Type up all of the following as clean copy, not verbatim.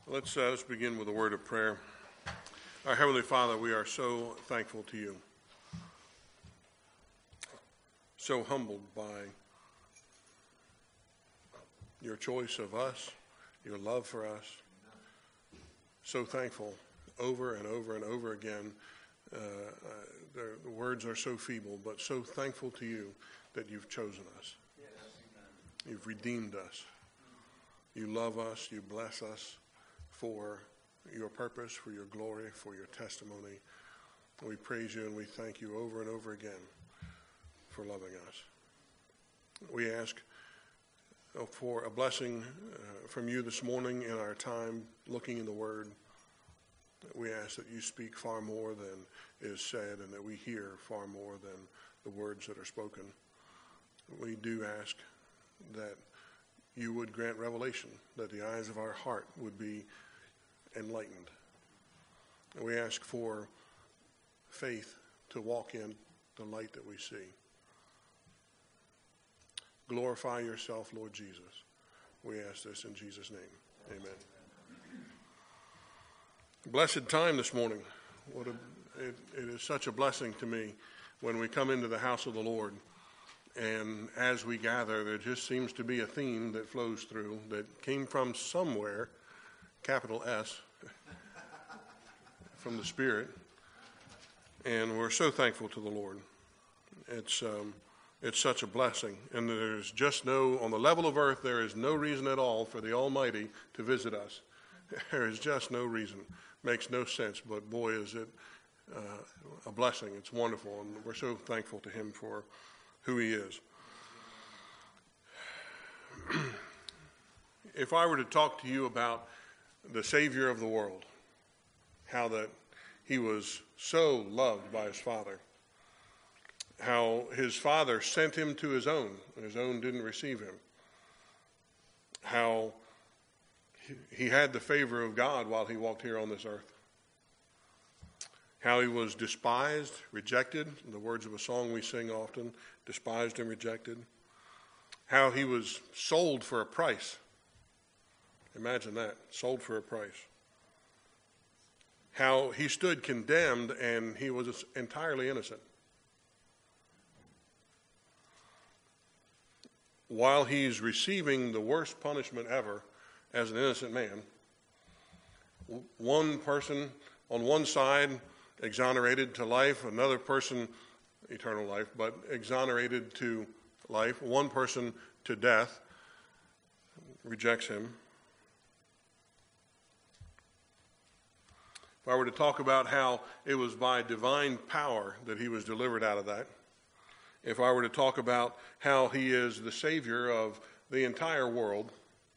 Let's begin with a word of prayer. Our Heavenly Father, we are so thankful to you, so humbled by your choice of us, your love for us, so thankful over and over and over again. The words are so feeble, but so thankful to you that you've chosen us. You've redeemed us. You love us, you bless us for your purpose, for your glory, for your testimony. We praise you and we thank you over and over again for loving us. We ask for a blessing from you this morning in our time looking in the Word. We ask that you speak far more than is said and that we hear far more than the words that are spoken. We do ask that you would grant revelation, that the eyes of our heart would be enlightened. We ask for faith to walk in the light that we see. Glorify yourself, Lord Jesus. We ask this in Jesus' name. Amen. Blessed time this morning. It is such a blessing to me when we come into the house of the Lord. And as we gather, there just seems to be a theme that flows through that came from somewhere, capital S, from the Spirit. And we're so thankful to the Lord. It's such a blessing. And there's just on the level of earth, there is no reason at all for the Almighty to visit us. There is just no reason. Makes no sense, but boy, is it a blessing. It's wonderful, and we're so thankful to him for who he is. If I were to talk to you about the Savior of the world, how that he was so loved by his Father, how his Father sent him to his own, and his own didn't receive him, how he had the favor of God while he walked here on this earth, how he was despised, rejected, in the words of a song we sing often, despised and rejected, how he was sold for a price. Imagine that, sold for a price. How he stood condemned and he was entirely innocent. While he's receiving the worst punishment ever as an innocent man, one person on one side exonerated to life, another person, eternal life, but exonerated to life, one person to death, rejects him. If I were to talk about how it was by divine power that he was delivered out of that, if I were to talk about how he is the Savior of the entire world,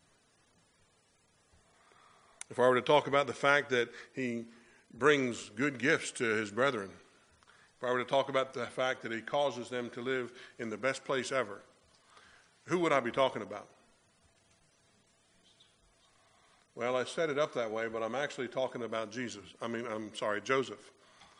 if I were to talk about the fact that he brings good gifts to his brethren, if I were to talk about the fact that he causes them to live in the best place ever, who would I be talking about? Well, I set it up that way, but I'm actually talking about Joseph.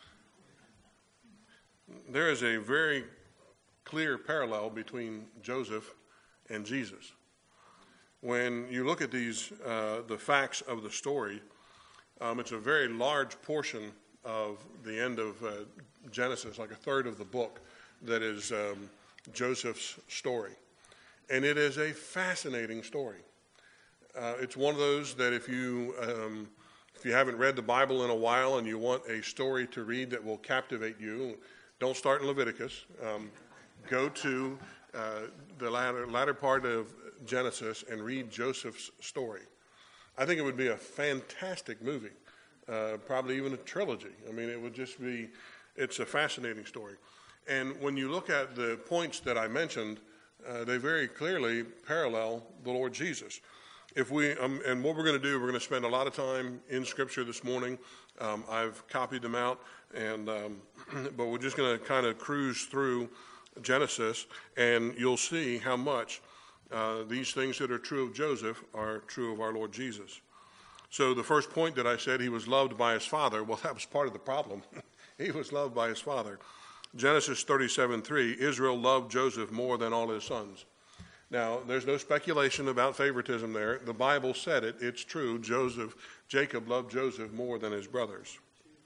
There is a very clear parallel between Joseph and Jesus. When you look at these, the facts of the story, it's a very large portion of the end of Genesis, like a third of the book, that is Joseph's story. And it is a fascinating story. It's one of those that if you haven't read the Bible in a while and you want a story to read that will captivate you, don't start in Leviticus. Go to the latter part of Genesis and read Joseph's story. I think it would be a fantastic movie, probably even a trilogy. I mean, it would just be, it's a fascinating story. And when you look at the points that I mentioned, they very clearly parallel the Lord Jesus. If we and what we're going to do, we're going to spend a lot of time in Scripture this morning. I've copied them out, and but we're just going to kind of cruise through Genesis, and you'll see how much these things that are true of Joseph are true of our Lord Jesus. So the first point that I said, he was loved by his father. Well, that was part of the problem. He was loved by his father. Genesis 37:3, Israel loved Joseph more than all his sons. Now, there's no speculation about favoritism there. The Bible said it. It's true. Jacob loved Joseph more than his brothers.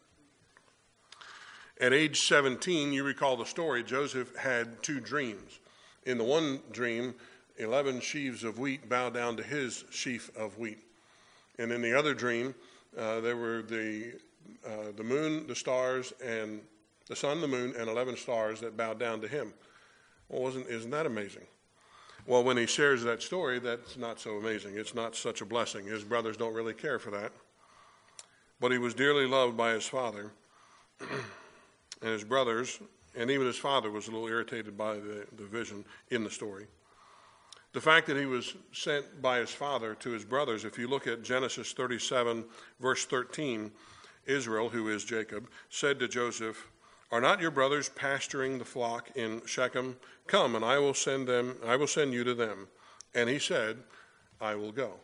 At age 17, you recall the story, Joseph had 2 dreams. In the one dream, 11 sheaves of wheat bowed down to his sheaf of wheat. And in the other dream, there were the moon, the stars, and the sun, the moon, and 11 stars that bowed down to him. Well, isn't that amazing? Well, when he shares that story, that's not so amazing. It's not such a blessing. His brothers don't really care for that. But he was dearly loved by his father and his brothers, and even his father was a little irritated by the vision in the story. The fact that he was sent by his father to his brothers, if you look at Genesis 37, verse 13, Israel, who is Jacob, said to Joseph, "Are not your brothers pasturing the flock in Shechem? Come, and I will send you to them." And he said, "I will go."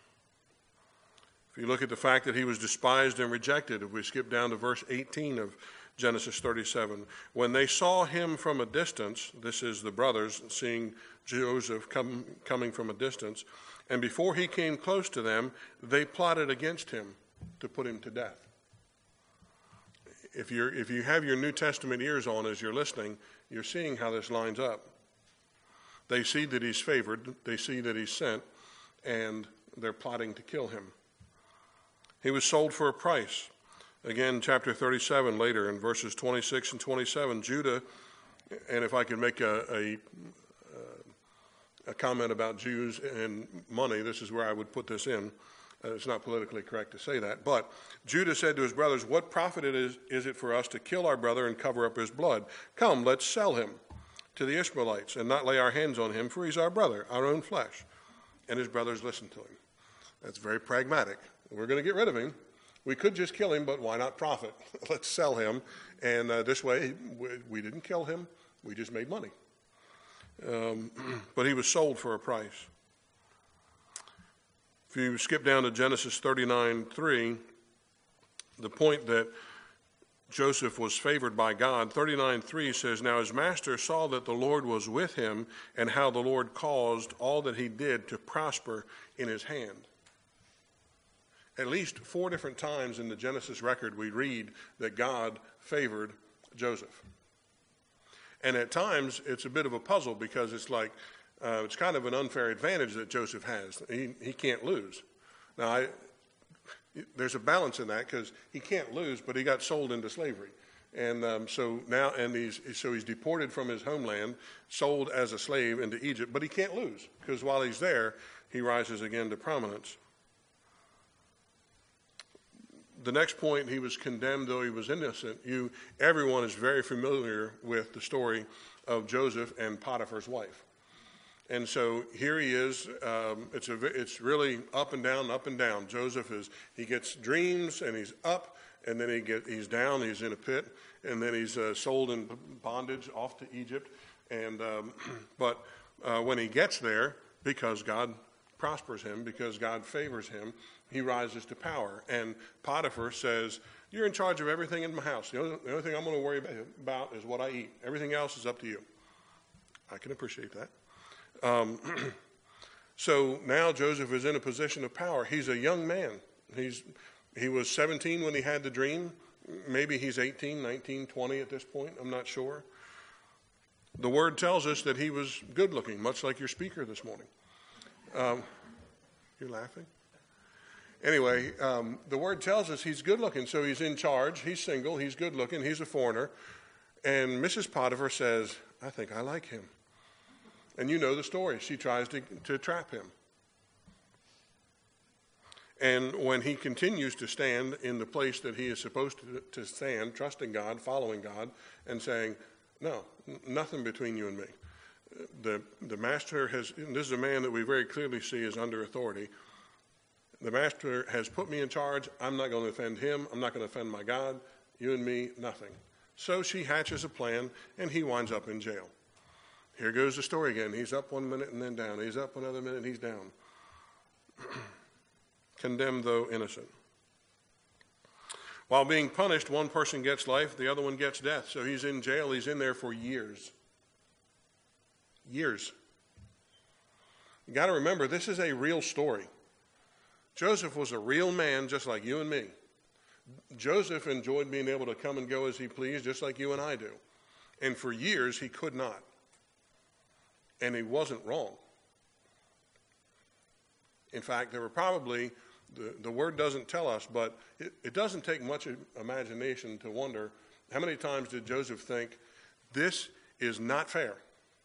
If you look at the fact that he was despised and rejected, if we skip down to verse 18 of Genesis 37, when they saw him from a distance, this is the brothers seeing Joseph coming from a distance, and before he came close to them, they plotted against him to put him to death. If you have your New Testament ears on as you're listening, you're seeing how this lines up. They see that he's favored, they see that he's sent, and they're plotting to kill him. He was sold for a price. Again, chapter 37 later in verses 26 and 27, Judah, and if I could make a comment about Jews and money, this is where I would put this in. It's not politically correct to say that. But Judah said to his brothers, "What profit is it for us to kill our brother and cover up his blood? Come, let's sell him to the Ishmaelites and not lay our hands on him, for he's our brother, our own flesh." And his brothers listened to him. That's very pragmatic. We're going to get rid of him. We could just kill him, but why not profit? Let's sell him. And this way, we didn't kill him. We just made money. But he was sold for a price. If you skip down to Genesis 39:3, the point that Joseph was favored by God, 39:3 says, "Now his master saw that the Lord was with him, and how the Lord caused all that he did to prosper in his hand." At least 4 different times in the Genesis record we read that God favored Joseph. And at times it's a bit of a puzzle because it's like, it's kind of an unfair advantage that Joseph has. He can't lose. Now, there's a balance in that because he can't lose, but he got sold into slavery. And so he's deported from his homeland, sold as a slave into Egypt, but he can't lose because while he's there, he rises again to prominence. The next point, he was condemned though he was innocent. Everyone is very familiar with the story of Joseph and Potiphar's wife. And so here he is. It's really up and down, up and down. Joseph he gets dreams and he's up, and then he's down. He's in a pit, and then he's sold in bondage off to Egypt. And but when he gets there, because God prospers him, because God favors him, he rises to power. And Potiphar says, "You're in charge of everything in my house. The only thing I'm going to worry about is what I eat. Everything else is up to you." I can appreciate that. So now Joseph is in a position of power. He's a young man. He was 17 when he had the dream. Maybe he's 18, 19, 20 at this point. I'm not sure. The word tells us that he was good looking, much like your speaker this morning. You're laughing? Anyway, the word tells us he's good looking, so he's in charge. He's single. He's good looking. He's a foreigner. And Mrs. Potiphar says, "I think I like him." And you know the story. She tries to trap him. And when he continues to stand in the place that he is supposed to stand, trusting God, following God, and saying, "No, nothing between you and me." The master and this is a man that we very clearly see is under authority. The master has put me in charge. I'm not going to offend him. I'm not going to offend my God. You and me, nothing. So she hatches a plan, and he winds up in jail. Here goes the story again. He's up one minute and then down. He's up another minute and he's down. Condemned though innocent. While being punished, one person gets life, the other one gets death. So he's in jail. He's in there for years. Years. You got to remember, this is a real story. Joseph was a real man just like you and me. Joseph enjoyed being able to come and go as he pleased, just like you and I do. And for years, he could not. And he wasn't wrong. In fact, there were probably, the word doesn't tell us, but it doesn't take much imagination to wonder how many times did Joseph think, this is not fair.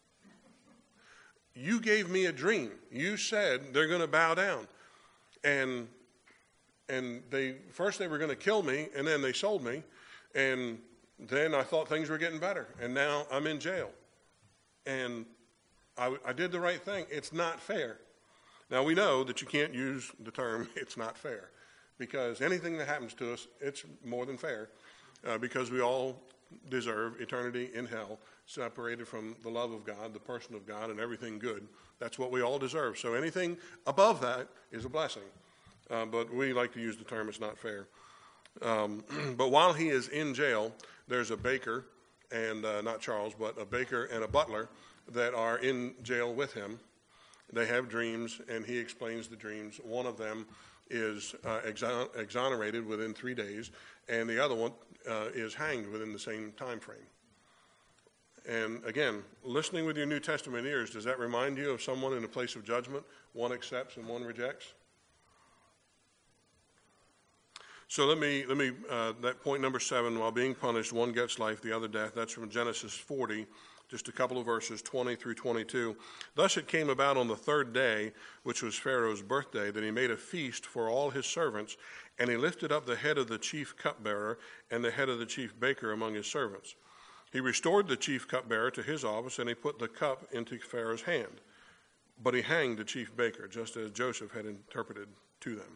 You gave me a dream. You said they're going to bow down. And first they were going to kill me, and then they sold me, and then I thought things were getting better, and now I'm in jail. And I did the right thing. It's not fair. Now, we know that you can't use the term, it's not fair, because anything that happens to us, it's more than fair, because we all deserve eternity in hell, separated from the love of God, the person of God, and everything good. That's what we all deserve. So anything above that is a blessing. But we like to use the term, it's not fair. But while he is in jail, there's a baker, and not Charles, but a baker and a butler that are in jail with him. They have dreams, and he explains the dreams. One of them is exonerated within 3 days, and the other one is hanged within the same time frame. And again, listening with your New Testament ears, does that remind you of someone in a place of judgment? One accepts and one rejects? So let me that point number 7, while being punished, one gets life, the other death. That's from Genesis 40, just a couple of verses, 20 through 22. Thus it came about on the 3rd day, which was Pharaoh's birthday, that he made a feast for all his servants, and he lifted up the head of the chief cupbearer and the head of the chief baker among his servants. He restored the chief cupbearer to his office, and he put the cup into Pharaoh's hand. But he hanged the chief baker, just as Joseph had interpreted to them.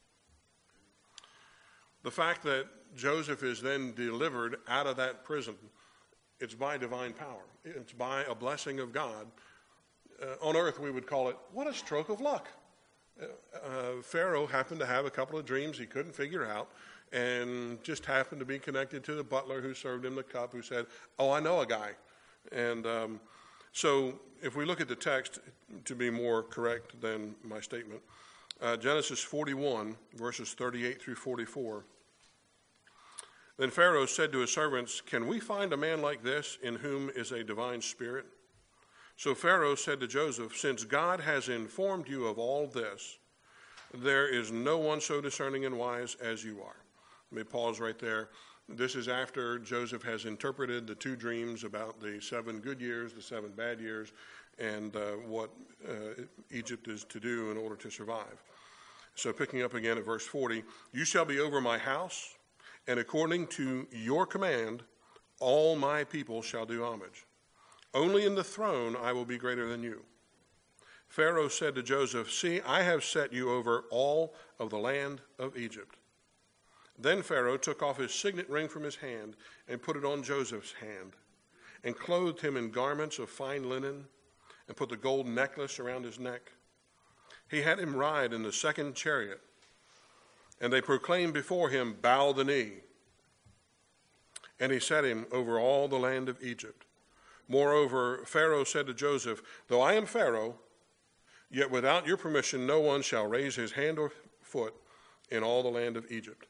The fact that Joseph is then delivered out of that prison, it's by divine power. It's by a blessing of God. On earth, we would call it, what a stroke of luck. Pharaoh happened to have a couple of dreams he couldn't figure out, and just happened to be connected to the butler who served him the cup, who said, oh, I know a guy. And so if we look at the text, to be more correct than my statement, Genesis 41, verses 38 through 44. Then Pharaoh said to his servants, can we find a man like this in whom is a divine spirit? So Pharaoh said to Joseph, since God has informed you of all this, there is no one so discerning and wise as you are. Let me pause right there. This is after Joseph has interpreted the 2 dreams about the 7 good years, the 7 bad years, and what Egypt is to do in order to survive. So picking up again at verse 40, you shall be over my house, and according to your command, all my people shall do homage. Only in the throne I will be greater than you. Pharaoh said to Joseph, see, I have set you over all of the land of Egypt. Then Pharaoh took off his signet ring from his hand and put it on Joseph's hand, and clothed him in garments of fine linen, and put the gold necklace around his neck. He had him ride in the 2nd chariot, and they proclaimed before him, bow the knee. And he set him over all the land of Egypt. Moreover, Pharaoh said to Joseph, though I am Pharaoh, yet without your permission no one shall raise his hand or foot in all the land of Egypt.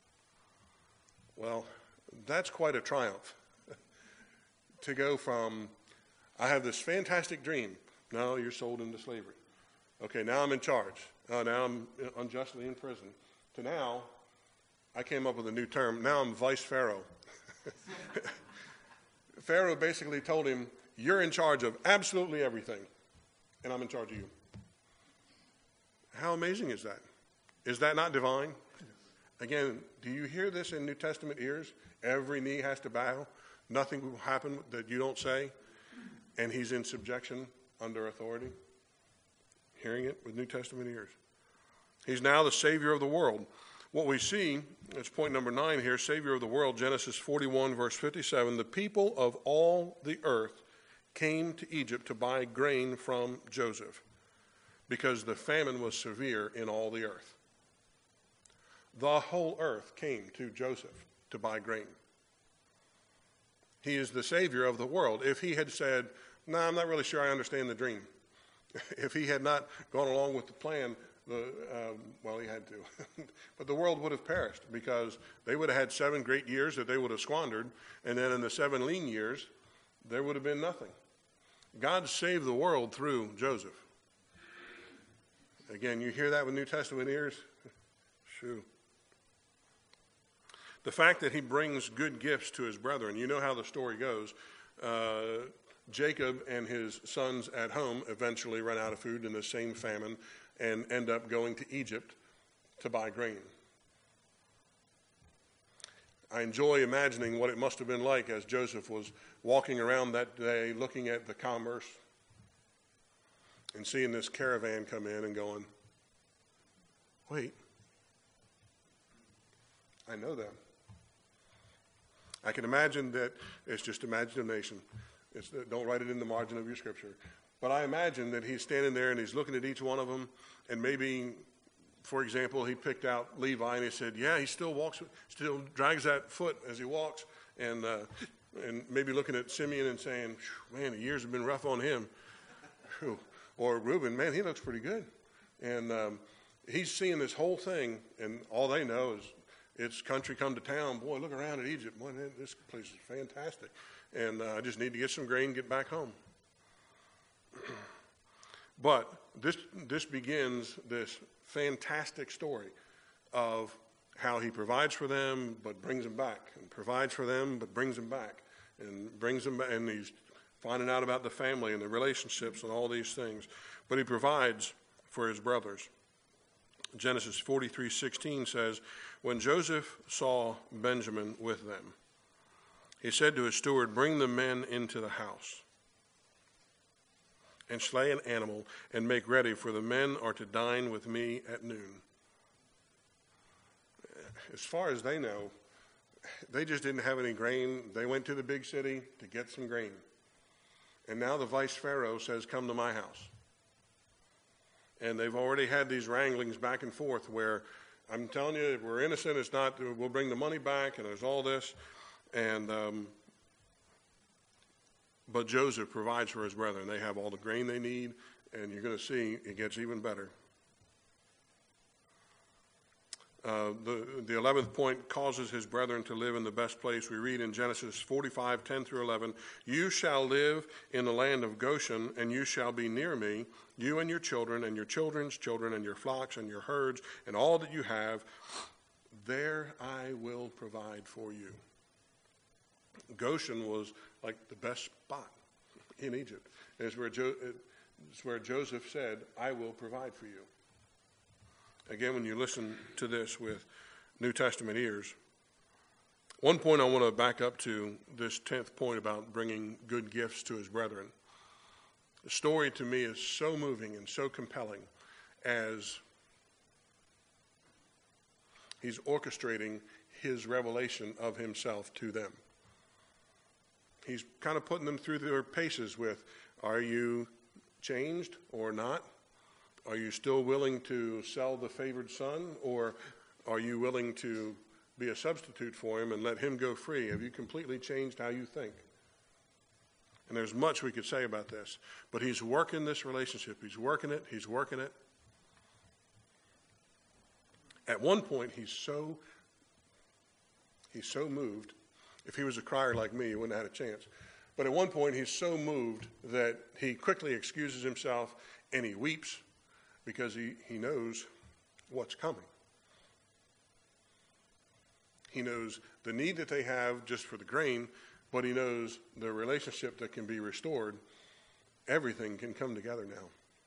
Well, that's quite a triumph. To go from, I have this fantastic dream, now you're sold into slavery. Okay, now I'm in charge. Now I'm unjustly in prison. To now, I came up with a new term, now I'm vice Pharaoh. Pharaoh basically told him, you're in charge of absolutely everything, and I'm in charge of you. How amazing is that? Is that not divine? Again, do you hear this in New Testament ears? Every knee has to bow. Nothing will happen that you don't say. And he's in subjection under authority. Hearing it with New Testament ears. He's now the Savior of the world. What we see, it's point number 9 here, Savior of the world, Genesis 41, verse 57. The people of all the earth came to Egypt to buy grain from Joseph because the famine was severe in all the earth. The whole earth came to Joseph to buy grain. He is the Savior of the world. If he had said, no, I'm not really sure I understand the dream, If he had not gone along with the plan, well, he had to. But the world would have perished because they would have had 7 great years that they would have squandered. And then in the 7 lean years, there would have been nothing. God saved the world through Joseph. Again, you hear that with New Testament ears? Shoo. The fact that he brings good gifts to his brethren, you know how the story goes. Jacob and his sons at home eventually run out of food in the same famine and end up going to Egypt to buy grain. I enjoy imagining what it must have been like as Joseph was walking around that day looking at the commerce and seeing this caravan come in and going, wait, I know them. I can imagine that it's just imagination. Don't write it in the margin of your scripture. But I imagine that he's standing there and he's looking at each one of them, and maybe, for example, he picked out Levi and he said, yeah, he still drags that foot as he walks, and maybe looking at Simeon and saying, man, the years have been rough on him. Or Reuben, man, he looks pretty good. And he's seeing this whole thing, and all they know is it's country come to town. Boy, look around at Egypt. Boy, this place is fantastic. And I just need to get some grain, get back home. But this begins this fantastic story of how he provides for them, but brings them back, and provides for them, but brings them back, and brings them back, and he's finding out about the family and the relationships and all these things. But he provides for his brothers. Genesis 43:16 says, when Joseph saw Benjamin with them, he said to his steward, bring the men into the house and slay an animal and make ready, for the men are to dine with me at noon. As far as they know, they just didn't have any grain. They went to the big city to get some grain. And now the vice pharaoh says, come to my house. And they've already had these wranglings back and forth where I'm telling you, if we're innocent, it's not, we'll bring the money back, and there's all this. And but Joseph provides for his brethren. They have all the grain they need, and you're going to see it gets even better. The 11th point causes his brethren to live in the best place. We read in Genesis 45:10 through 11, you shall live in the land of Goshen, and you shall be near me, you and your children and your children's children and your flocks and your herds and all that you have. There I will provide for you. Goshen was like the best spot in Egypt. It's where Joseph said, I will provide for you. Again, when you listen to this with New Testament ears, one point I want to back up to this 10th point about bringing good gifts to his brethren. The story to me is so moving and so compelling as he's orchestrating his revelation of himself to them. He's kind of putting them through their paces with, are you changed or not? Are you still willing to sell the favored son, or are you willing to be a substitute for him and let him go free? Have you completely changed how you think? And there's much we could say about this, but he's working this relationship. He's working it. He's working it. At one point, he's so moved. If he was a crier like me, he wouldn't have had a chance. But at one point, he's so moved that he quickly excuses himself and he weeps because he knows what's coming. He knows the need that they have just for the grain, but he knows the relationship that can be restored. Everything can come together now.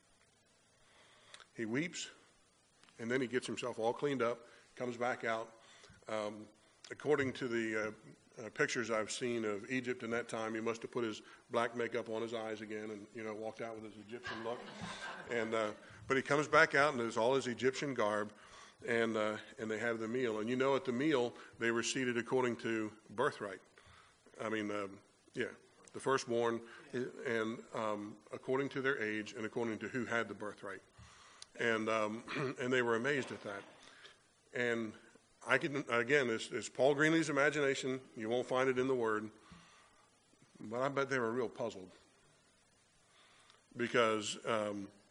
He weeps, and then he gets himself all cleaned up, comes back out. According to the pictures I've seen of Egypt in that time, he must have put his black makeup on his eyes again and, walked out with his Egyptian look. But he comes back out in all his Egyptian garb, and they have the meal. And at the meal, they were seated according to birthright. The firstborn, and according to their age and according to who had the birthright. And they were amazed at that. And it's Paul Greenlee's imagination. You won't find it in the Word. But I bet they were real puzzled. Because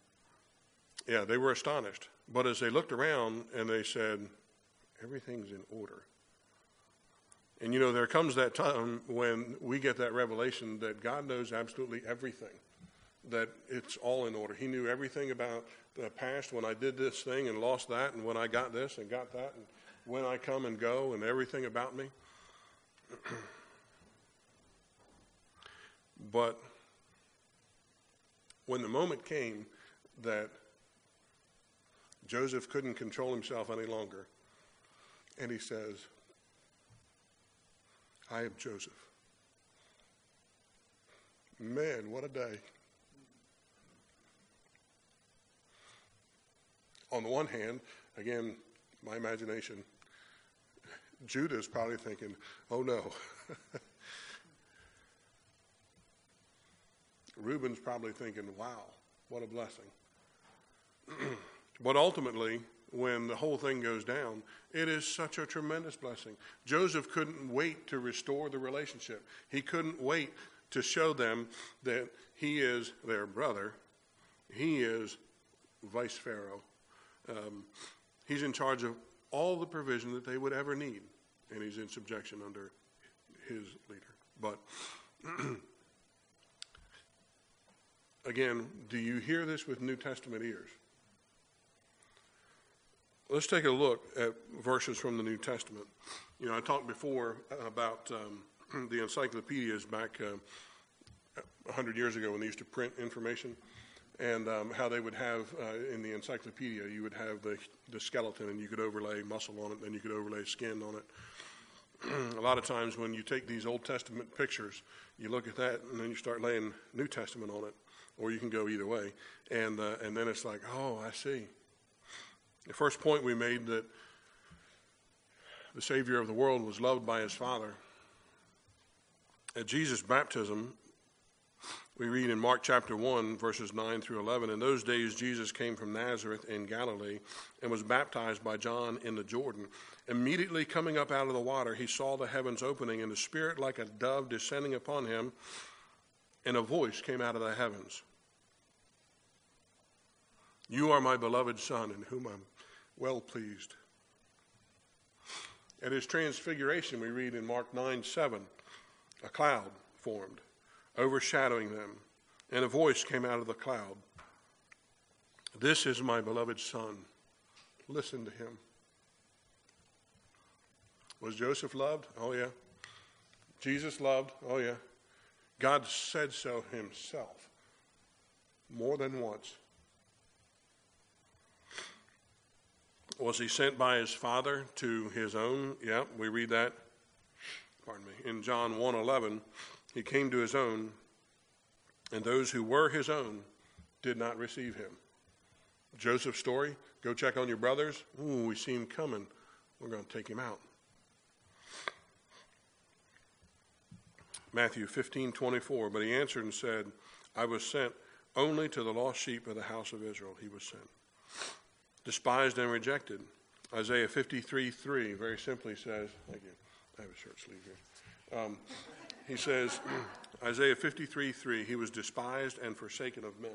Yeah, they were astonished. But as they looked around and they said, everything's in order. And you know, there comes that time when we get that revelation that God knows absolutely everything, that it's all in order. He knew everything about the past, when I did this thing and lost that, and when I got this and got that, and when I come and go, and everything about me. But when the moment came that Joseph couldn't control himself any longer, and he says, I am Joseph. Man, what a day. On the one hand, again, my imagination, Judah's probably thinking, oh no. Reuben's probably thinking, wow, what a blessing. But ultimately, when the whole thing goes down, it is such a tremendous blessing. Joseph couldn't wait to restore the relationship. He couldn't wait to show them that he is their brother. He is vice Pharaoh. He's in charge of all the provision that they would ever need, and he's in subjection under his leader. But again, do you hear this with New Testament ears? Let's take a look at verses from the New Testament. You know, I talked before about the encyclopedias back 100 years ago when they used to print information, and how they would have in the encyclopedia, you would have the skeleton, and you could overlay muscle on it, then you could overlay skin on it. A lot of times when you take these Old Testament pictures, you look at that, and then you start laying New Testament on it, or you can go either way, and then it's like, oh, I see. The first point we made, that the Savior of the world was loved by his Father. At Jesus' baptism, we read in Mark chapter 1, verses 9 through 11, in those days Jesus came from Nazareth in Galilee and was baptized by John in the Jordan. Immediately coming up out of the water, he saw the heavens opening and the Spirit like a dove descending upon him, and a voice came out of the heavens. You are my beloved Son, in whom I'm well pleased. At his transfiguration, we read in Mark 9:7, a cloud formed, overshadowing them, and a voice came out of the cloud. This is my beloved Son. Listen to him. Was Joseph loved? Oh, yeah. Jesus loved? Oh, yeah. God said so himself more than once. Was he sent by his Father to his own? Yeah, we read that, in John 1:11. He came to his own, and those who were his own did not receive him. Joseph's story, go check on your brothers. Ooh, we see him coming. We're going to take him out. Matthew 15:24, but he answered and said, I was sent only to the lost sheep of the house of Israel. He was sent. Despised and rejected. Isaiah 53:3 very simply says, thank you, I have a shirt sleeve here. He says, Isaiah 53:3, he was despised and forsaken of men.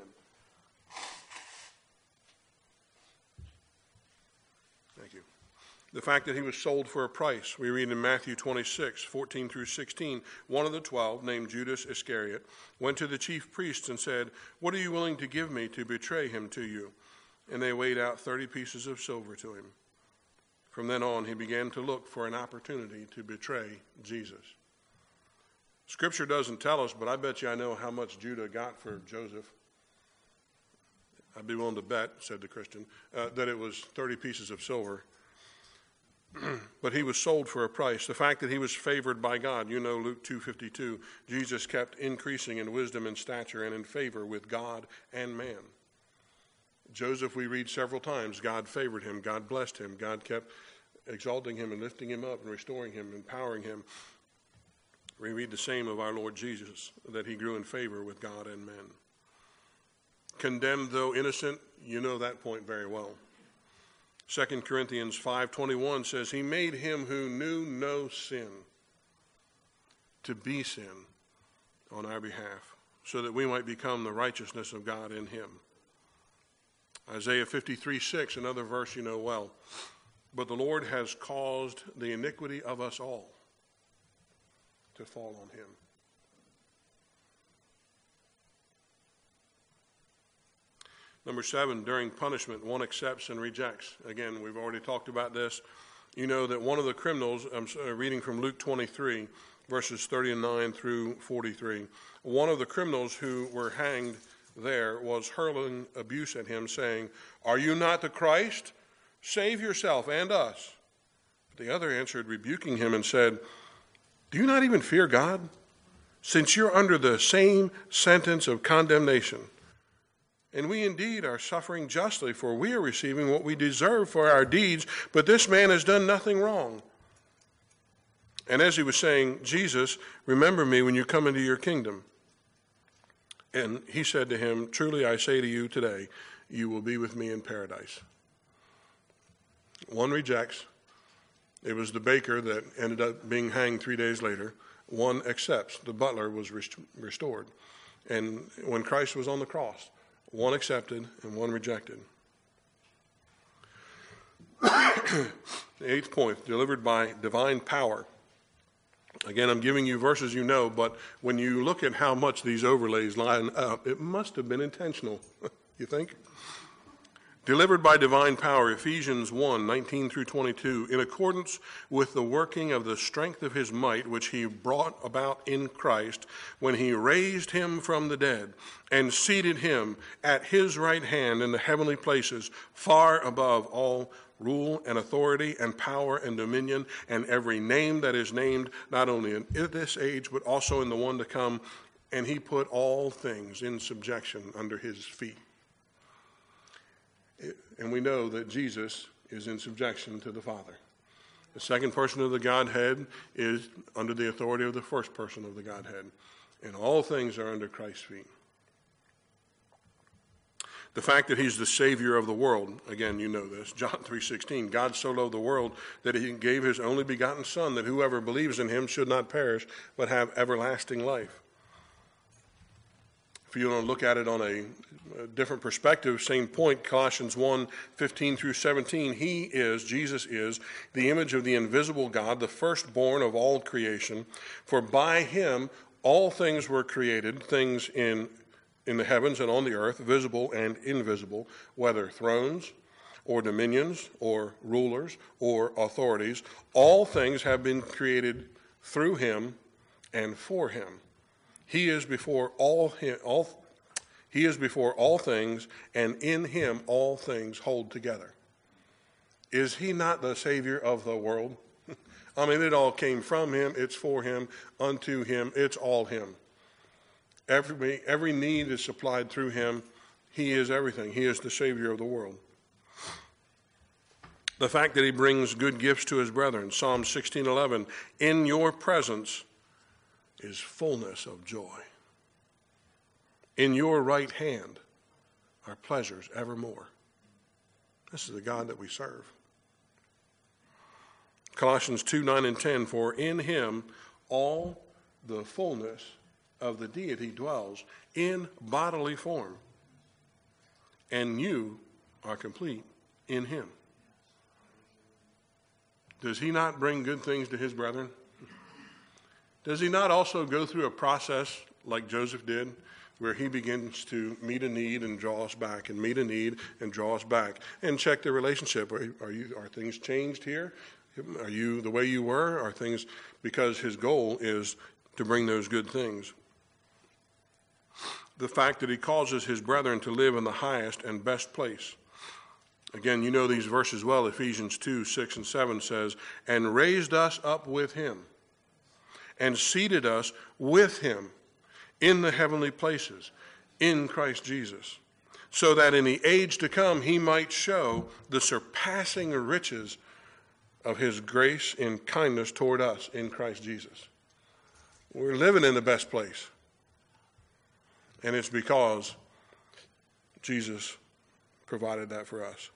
Thank you. The fact that he was sold for a price. We read in Matthew 26:14 through 16, one of the 12, named Judas Iscariot, went to the chief priests and said, what are you willing to give me to betray him to you? And they weighed out 30 pieces of silver to him. From then on, he began to look for an opportunity to betray Jesus. Scripture doesn't tell us, but I bet you I know how much Judah got for Joseph. I'd be willing to bet, said the Christian, that it was 30 pieces of silver. But he was sold for a price. The fact that he was favored by God, you know Luke 2:52, Jesus kept increasing in wisdom and stature and in favor with God and man. Joseph, we read several times, God favored him, God blessed him, God kept exalting him and lifting him up and restoring him, empowering him. We read the same of our Lord Jesus, that he grew in favor with God and men. Condemned though innocent, you know that point very well. 2 Corinthians 5:21 says, he made him who knew no sin to be sin on our behalf, so that we might become the righteousness of God in him. Isaiah 53:6, another verse you know well. But the Lord has caused the iniquity of us all to fall on him. Number 7, during punishment, one accepts and rejects. Again, we've already talked about this. You know that one of the criminals, I'm reading from Luke 23, verses 39 through 43. One of the criminals who were hanged there was hurling abuse at him, saying, "Are you not the Christ? Save yourself and us." But the other answered, rebuking him, and said, "Do you not even fear God, since you're under the same sentence of condemnation? And we indeed are suffering justly, for we are receiving what we deserve for our deeds, but this man has done nothing wrong." And as he was saying, "Jesus, remember me when you come into your kingdom." And he said to him, "Truly I say to you today, you will be with me in paradise." One rejects. It was the baker that ended up being hanged 3 days later. One accepts. The butler was restored. And when Christ was on the cross, one accepted and one rejected. The 8th point, delivered by divine power. Again, I'm giving you verses you know, but when you look at how much these overlays line up, it must have been intentional, you think? Delivered by divine power, Ephesians 1:19 through 22, in accordance with the working of the strength of his might, which he brought about in Christ, when he raised him from the dead and seated him at his right hand in the heavenly places, far above all rule and authority and power and dominion and every name that is named, not only in this age, but also in the one to come. And he put all things in subjection under his feet. And we know that Jesus is in subjection to the Father. The second person of the Godhead is under the authority of the first person of the Godhead. And all things are under Christ's feet. The fact that he's the Savior of the world, again, you know this, John 3:16, God so loved the world that he gave his only begotten Son, that whoever believes in him should not perish, but have everlasting life. If you want to look at it on a different perspective, same point, Colossians 1:15 through 17, Jesus is the image of the invisible God, the firstborn of all creation. For by him all things were created, things in the heavens and on the earth, visible and invisible, whether thrones or dominions or rulers or authorities. All things have been created through him and for him. He is before all things, and in him all things hold together. Is he not the Savior of the world? I mean, it all came from him, it's for him, unto him, it's all him. Every need is supplied through him. He is everything. He is the Savior of the world. The fact that he brings good gifts to his brethren, Psalm 16:11, in your presence is fullness of joy. In your right hand are pleasures evermore. This is the God that we serve. Colossians 2:9 and 10, for in him all the fullness of the deity dwells in bodily form, and you are complete in him. Does he not bring good things to his brethren? Does he not also go through a process like Joseph did, where he begins to meet a need and draw us back, and meet a need and draw us back, and check the relationship? Are things changed here? Are you the way you were? Are things, because his goal is to bring those good things. The fact that he causes his brethren to live in the highest and best place. Again, you know these verses well. Ephesians 2:6 and 7 says, and raised us up with him, and seated us with him in the heavenly places, in Christ Jesus, so that in the age to come he might show the surpassing riches of his grace and kindness toward us in Christ Jesus. We're living in the best place. And it's because Jesus provided that for us.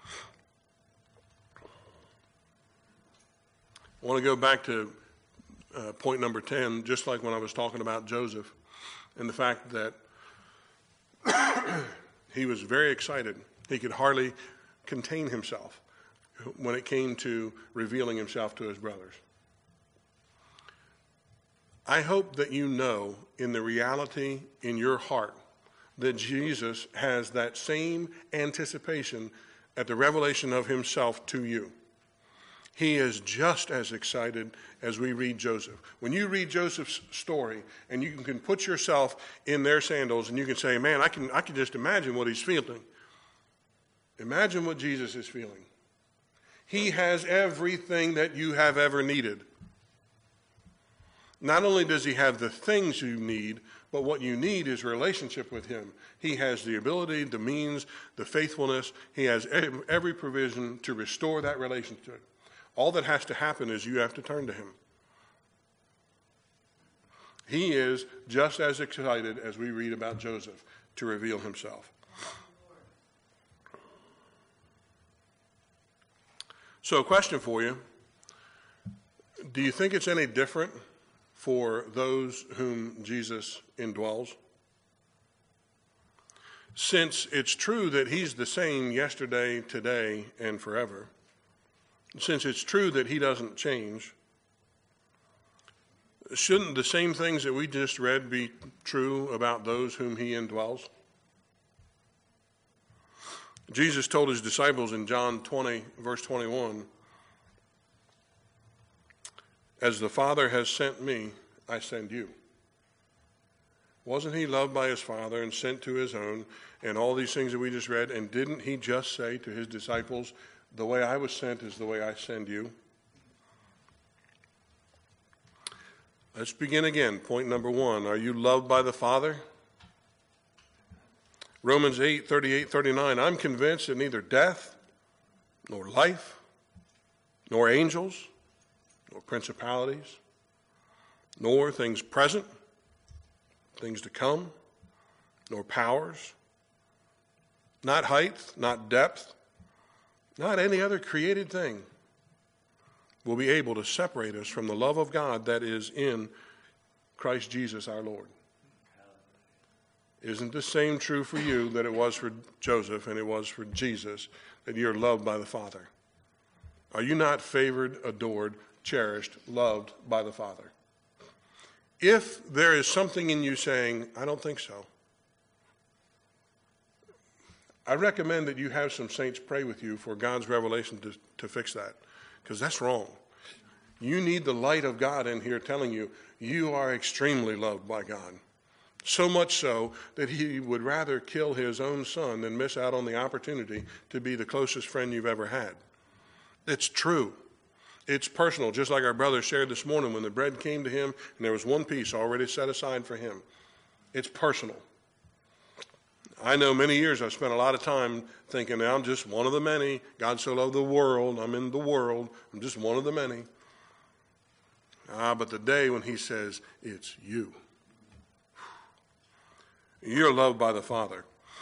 I want to go back to point number 10, just like when I was talking about Joseph, and the fact that he was very excited He could hardly contain himself when it came to revealing himself to his brothers. I hope that you know in the reality in your heart that Jesus has that same anticipation at the revelation of himself to you. He is just as excited as we read Joseph. When you read Joseph's story and you can put yourself in their sandals and you can say, man, I can just imagine what he's feeling. Imagine what Jesus is feeling. He has everything that you have ever needed. Not only does he have the things you need, but what you need is relationship with him. He has the ability, the means, the faithfulness. He has every provision to restore that relationship. All that has to happen is you have to turn to him. He is just as excited as we read about Joseph to reveal himself. So a question for you. Do you think it's any different for those whom Jesus indwells? Since it's true that he's the same yesterday, today, and forever, since it's true that he doesn't change, shouldn't the same things that we just read be true about those whom he indwells? Jesus told his disciples in John 20, verse 21, as the Father has sent me, I send you. Wasn't he loved by his Father and sent to his own and all these things that we just read? And didn't he just say to his disciples, the way I was sent is the way I send you? Let's begin again. Point number 1. Are you loved by the Father? Romans 8, 38, 39. I'm convinced that neither death, nor life, nor angels, nor principalities, nor things present, things to come, nor powers, not height, not depth, not any other created thing will be able to separate us from the love of God that is in Christ Jesus our Lord. Isn't the same true for you that it was for Joseph and it was for Jesus, that you're loved by the Father? Are you not favored, adored, cherished, loved by the Father? If there is something in you saying, I don't think so, I recommend that you have some saints pray with you for God's revelation to fix that, because that's wrong. You need the light of God in here telling you, you are extremely loved by God. So much so that he would rather kill his own son than miss out on the opportunity to be the closest friend you've ever had. It's true. It's personal, just like our brother shared this morning when the bread came to him and there was one piece already set aside for him. It's personal. I know many years I've spent a lot of time thinking, I'm just one of the many. God so loved the world. I'm in the world. I'm just one of the many. But the day when he says, it's you. You're loved by the Father.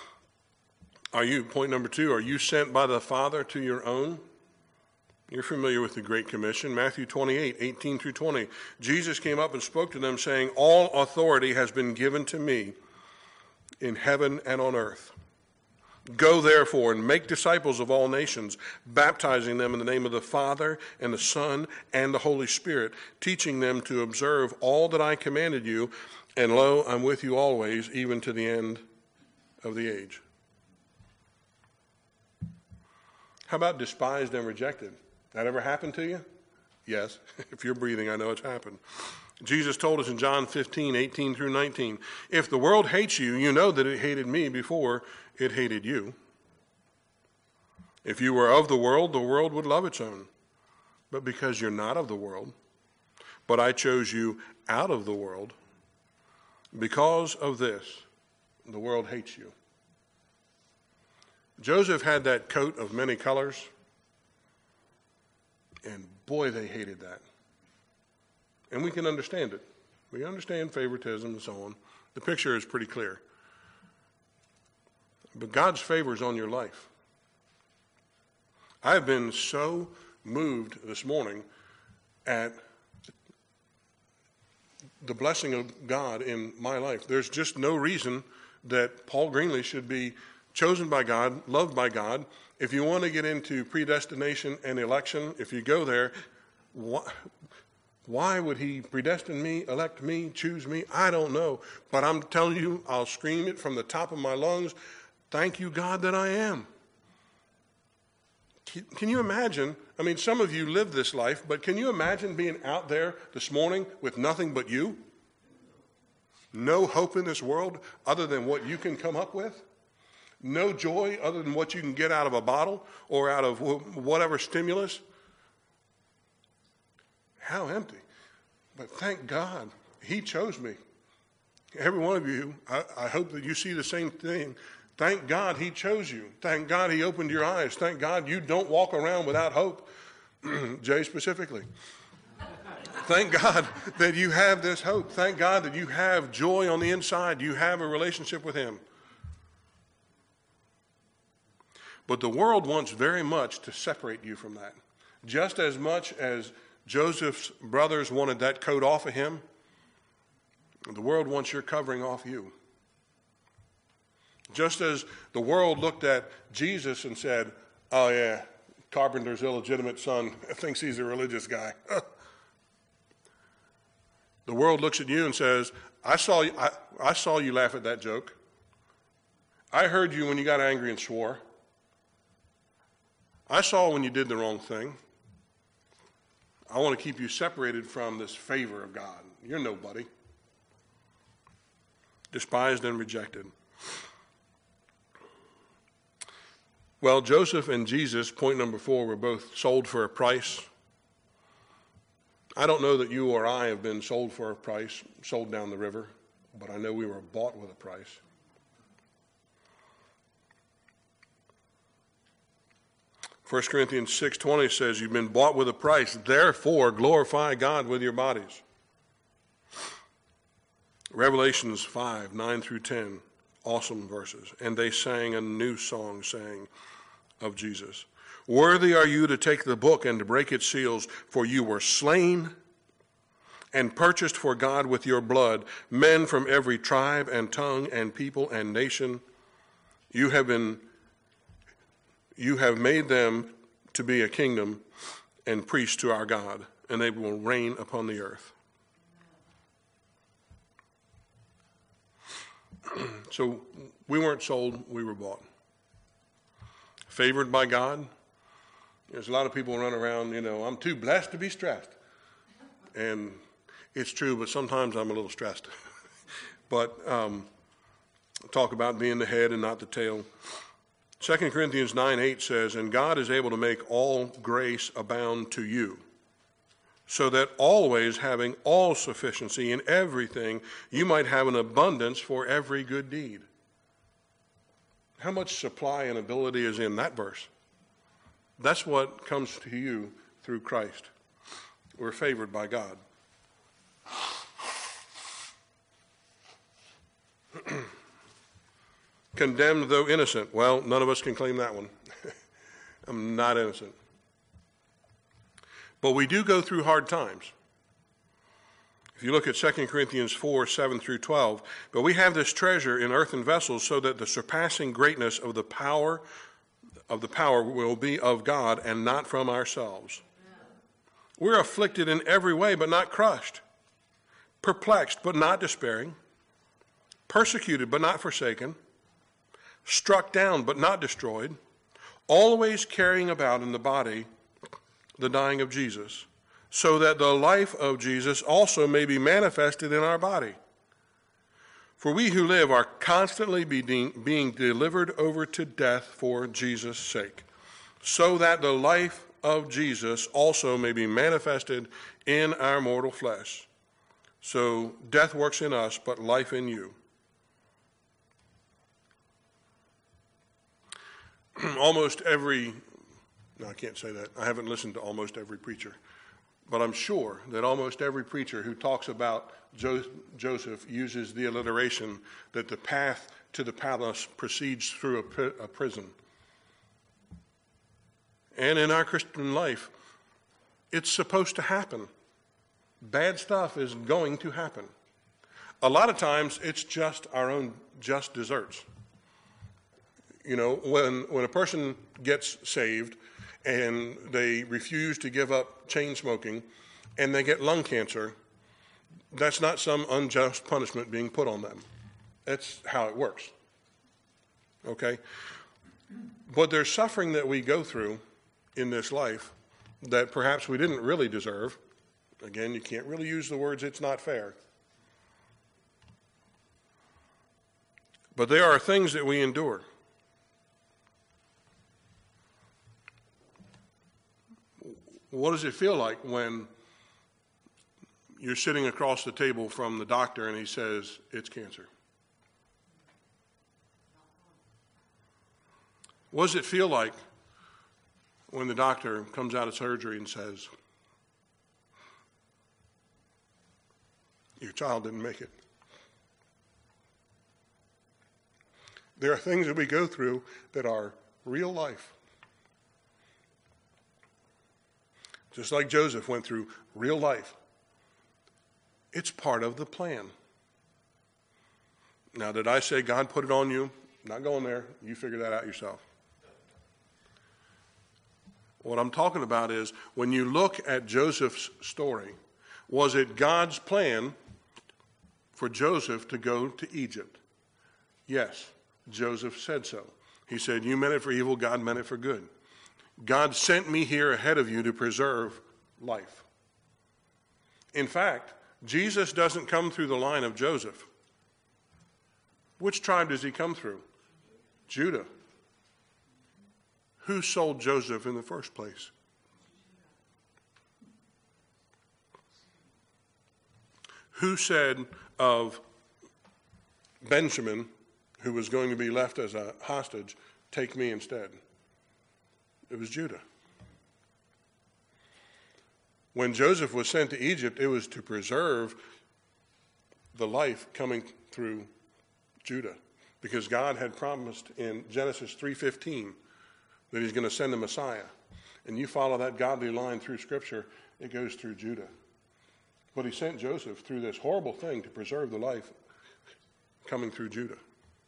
Point number 2, are you sent by the Father to your own? You're familiar with the Great Commission, Matthew 28, 18 through 20. Jesus came up and spoke to them saying, all authority has been given to me in heaven and on earth. Go therefore and make disciples of all nations, baptizing them in the name of the Father and the Son and the Holy Spirit, teaching them to observe all that I commanded you. And lo, I'm with you always, even to the end of the age. How about despised and rejected? That ever happened to you? Yes. If you're breathing, I know it's happened. Jesus told us in John 15, 18 through 19, if the world hates you, you know that it hated me before it hated you. If you were of the world would love its own. But because you're not of the world, but I chose you out of the world, because of this, the world hates you. Joseph had that coat of many colors, and boy, they hated that. And we can understand it. We understand favoritism and so on. The picture is pretty clear. But God's favor is on your life. I've been so moved this morning at the blessing of God in my life. There's just no reason that Paul Greenlee should be chosen by God, loved by God. If you want to get into predestination and election, if you go there, why would he predestine me, elect me, choose me? I don't know. But I'm telling you, I'll scream it from the top of my lungs. Thank you, God, that I am. Can you imagine? I mean, some of you live this life, but can you imagine being out there this morning with nothing but you? No hope in this world other than what you can come up with? No joy other than what you can get out of a bottle or out of whatever stimulus? How empty. But thank God, he chose me. Every one of you, I hope that you see the same thing. Thank God he chose you. Thank God he opened your eyes. Thank God you don't walk around without hope. Jay specifically. Thank God that you have this hope. Thank God that you have joy on the inside. You have a relationship with him. But the world wants very much to separate you from that. Just as much as Joseph's brothers wanted that coat off of him, the world wants your covering off you. Just as the world looked at Jesus and said, oh yeah, carpenter's illegitimate son thinks he's a religious guy. The world looks at you and says, I saw you laugh at that joke. I heard you when you got angry and swore. I saw when you did the wrong thing. I want to keep you separated from this favor of God. You're nobody. Despised and rejected. Well, Joseph and Jesus, point number 4, were both sold for a price. I don't know that you or I have been sold for a price, sold down the river, but I know we were bought with a price. First Corinthians 6:20 says, you've been bought with a price, therefore glorify God with your bodies. Revelations 5:9 through 10, awesome verses. And they sang a new song saying of Jesus, worthy are you to take the book and to break its seals, for you were slain and purchased for God with your blood men from every tribe and tongue and people and nation. You have made them to be a kingdom and priests to our God, and they will reign upon the earth. So we weren't sold, we were bought. Favored by God. There's a lot of people run around, I'm too blessed to be stressed. And it's true, but sometimes I'm a little stressed. But talk about being the head and not the tail. 2 Corinthians 9:8 says, and God is able to make all grace abound to you, so that always having all sufficiency in everything, you might have an abundance for every good deed. How much supply and ability is in that verse? That's what comes to you through Christ. We're favored by God. Condemned though innocent. Well, none of us can claim that one. I'm not innocent. But we do go through hard times. If you look at 2 Corinthians 4:7 through 12, but we have this treasure in earthen vessels so that the surpassing greatness of the power will be of God and not from ourselves. We're afflicted in every way, but not crushed. Perplexed, but not despairing. Persecuted, but not forsaken. Struck down, but not destroyed. Always carrying about in the body the dying of Jesus, so that the life of Jesus also may be manifested in our body. For we who live are constantly being delivered over to death for Jesus' sake, so that the life of Jesus also may be manifested in our mortal flesh. So death works in us, but life in you. Almost every, no, I can't say that. I haven't listened to almost every preacher. But I'm sure that almost every preacher who talks about Joseph uses the alliteration that the path to the palace proceeds through a prison. And in our Christian life, it's supposed to happen. Bad stuff is going to happen. A lot of times, it's just our own just desserts. You know, when a person gets saved and they refuse to give up chain smoking and they get lung cancer, that's not some unjust punishment being put on them. That's how it works. Okay? But there's suffering that we go through in this life that perhaps we didn't really deserve. Again, you can't really use the words, it's not fair. But there are things that we endure. What does it feel like when you're sitting across the table from the doctor and he says, it's cancer? What does it feel like when the doctor comes out of surgery and says, your child didn't make it? There are things that we go through that are real life. Just like Joseph went through real life. It's part of the plan. Now, did I say God put it on you? Not going there. You figure that out yourself. What I'm talking about is when you look at Joseph's story, was it God's plan for Joseph to go to Egypt? Yes, Joseph said so. He said, you meant it for evil, God meant it for good. God sent me here ahead of you to preserve life. In fact, Jesus doesn't come through the line of Joseph. Which tribe does he come through? Judah. Who sold Joseph in the first place? Who said of Benjamin, who was going to be left as a hostage, take me instead? It was Judah. When Joseph was sent to Egypt, it was to preserve the life coming through Judah, because God had promised in Genesis 3:15 that he's going to send a Messiah. And you follow that godly line through Scripture, it goes through Judah. But he sent Joseph through this horrible thing to preserve the life coming through Judah.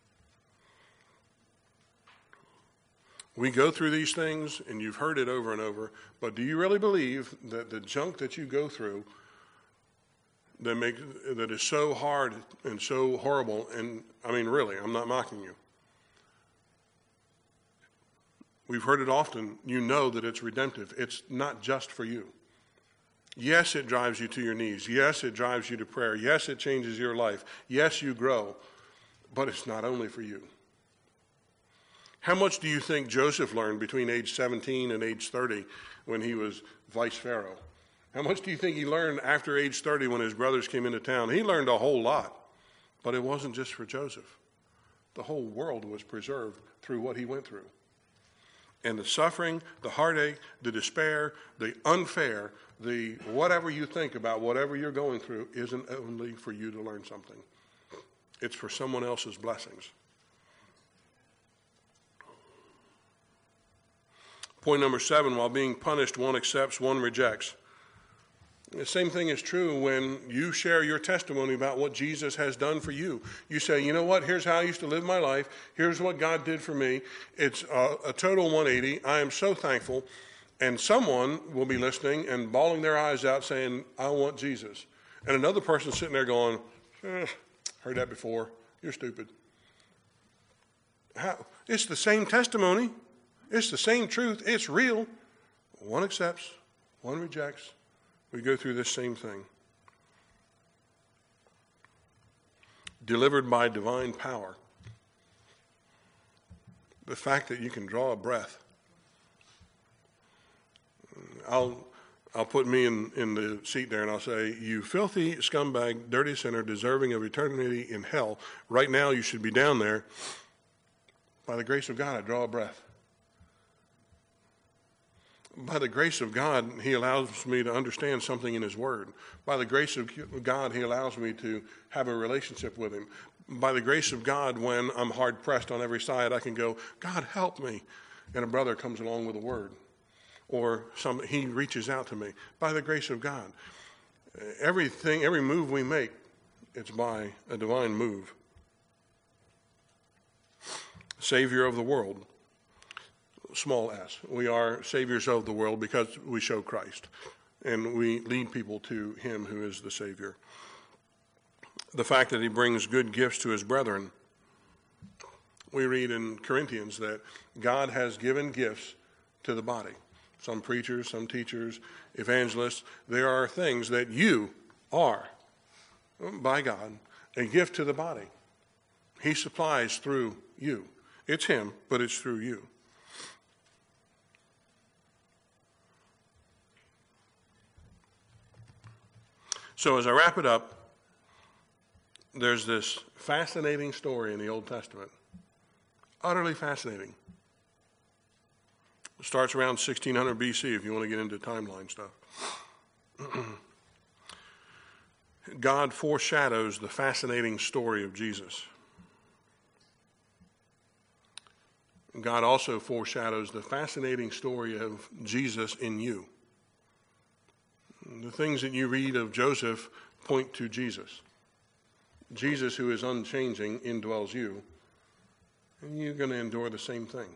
We go through these things, and you've heard it over and over, but do you really believe that the junk that you go through that is so hard and so horrible, and I mean really, I'm not mocking you. We've heard it often, you know that it's redemptive. It's not just for you. Yes, it drives you to your knees. Yes, it drives you to prayer. Yes, it changes your life. Yes, you grow, but it's not only for you. How much do you think Joseph learned between age 17 and age 30 when he was vice pharaoh? How much do you think he learned after age 30 when his brothers came into town? He learned a whole lot, but it wasn't just for Joseph. The whole world was preserved through what he went through. And the suffering, the heartache, the despair, the unfair, the whatever you think about whatever you're going through isn't only for you to learn something. It's for someone else's blessings. Point number 7, while being punished, one accepts, one rejects. The same thing is true when you share your testimony about what Jesus has done for you. You say, you know what, here's how I used to live my life. Here's what God did for me. It's a total 180. I am so thankful. And someone will be listening and bawling their eyes out saying, I want Jesus. And another person sitting there going, heard that before. You're stupid. How? It's the same testimony. It's the same truth. It's real. One accepts, one rejects. We go through this same thing. Delivered by divine power. The fact that you can draw a breath. I'll put me in the seat there and I'll say, you filthy scumbag, dirty sinner, deserving of eternity in hell. Right now you should be down there. By the grace of God, I draw a breath. By the grace of God, he allows me to understand something in his word. By the grace of God, he allows me to have a relationship with him. By the grace of God, when I'm hard pressed on every side, I can go, God, help me. And a brother comes along with a word. Or he reaches out to me. By the grace of God. Every move we make, it's by a divine move. Savior of the world, small s. We are saviors of the world because we show Christ, and we lead people to him who is the Savior. The fact that he brings good gifts to his brethren. We read in Corinthians that God has given gifts to the body. Some preachers, some teachers, evangelists. There are things that you are, by God, a gift to the body. He supplies through you. It's him, but it's through you. So as I wrap it up, there's this fascinating story in the Old Testament. Utterly fascinating. It starts around 1600 BC if you want to get into timeline stuff. God foreshadows the fascinating story of Jesus. God also foreshadows the fascinating story of Jesus in you. The things that you read of Joseph point to Jesus. Jesus, who is unchanging, indwells you, and you're going to endure the same thing.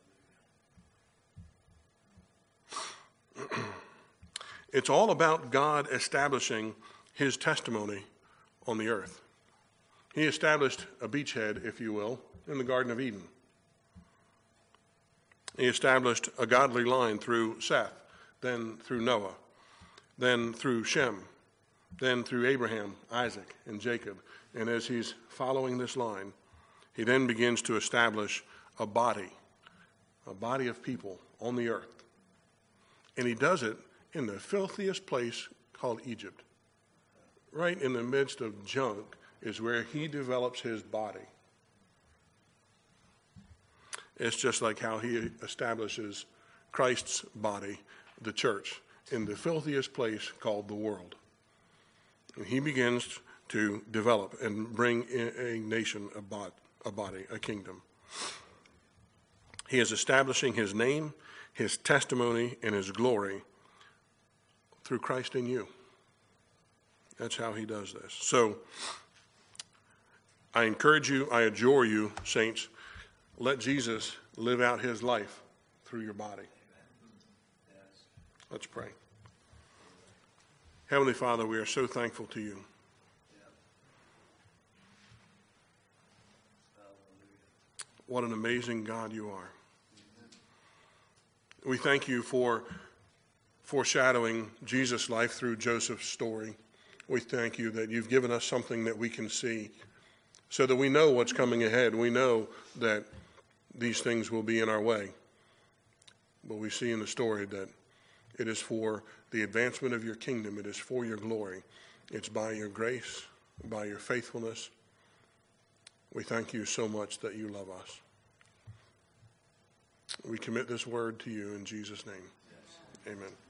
It's all about God establishing his testimony on the earth. He established a beachhead, if you will, in the Garden of Eden. He established a godly line through Seth, then through Noah, then through Shem, then through Abraham, Isaac, and Jacob. And as he's following this line, he then begins to establish a body of people on the earth. And he does it in the filthiest place called Egypt. Right in the midst of junk is where he develops his body. It's just like how he establishes Christ's body, the church, in the filthiest place called the world. And he begins to develop and bring in a nation, a body, a kingdom. He is establishing his name, his testimony, and his glory through Christ in you. That's how he does this. So I encourage you, I adjure you, saints, let Jesus live out his life through your body. Yes. Let's pray. Heavenly Father, we are so thankful to you. What an amazing God you are. We thank you for foreshadowing Jesus' life through Joseph's story. We thank you that you've given us something that we can see so that we know what's coming ahead. We know that these things will be in our way. But we see in the story that it is for the advancement of your kingdom. It is for your glory. It's by your grace, by your faithfulness. We thank you so much that you love us. We commit this word to you in Jesus' name. Yes. Amen.